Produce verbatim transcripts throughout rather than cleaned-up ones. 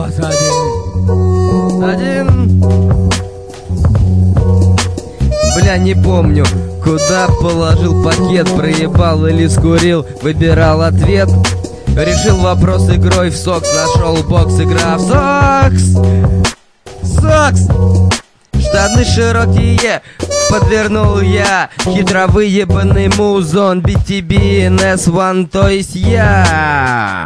раз один. Один. Бля, не помню, куда положил пакет, проебал или скурил, выбирал ответ. Решил вопрос игрой в сокс, нашел бокс, игра в сокс. Сокс! Штаны широкие, подвернул я, хитро выебанный музон, би ти би эн эс один, то есть я.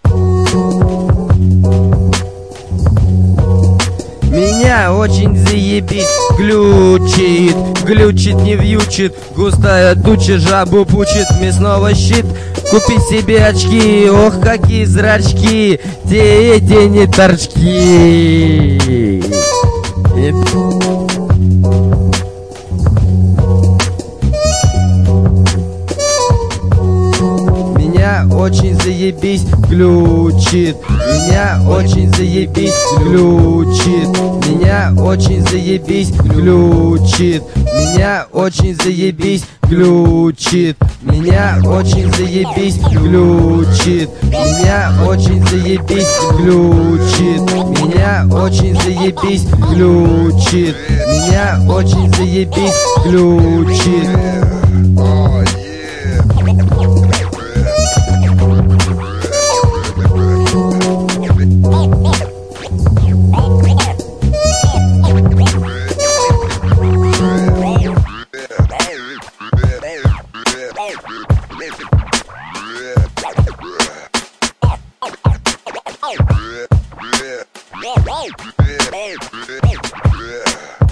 Меня очень заебись глючит, глючит, не вьючит, густая туча жабу пучит, мясного щит. Купи себе очки, ох, какие зрачки, те эти не торчки. И... Меня очень заебись глючит, меня очень заебись глючит, меня очень заебись глючит, меня очень заебись глючит, меня очень заебись глючит, меня очень заебись глючит, меня очень заебись глючит, меня очень заебись глючит. Yeah.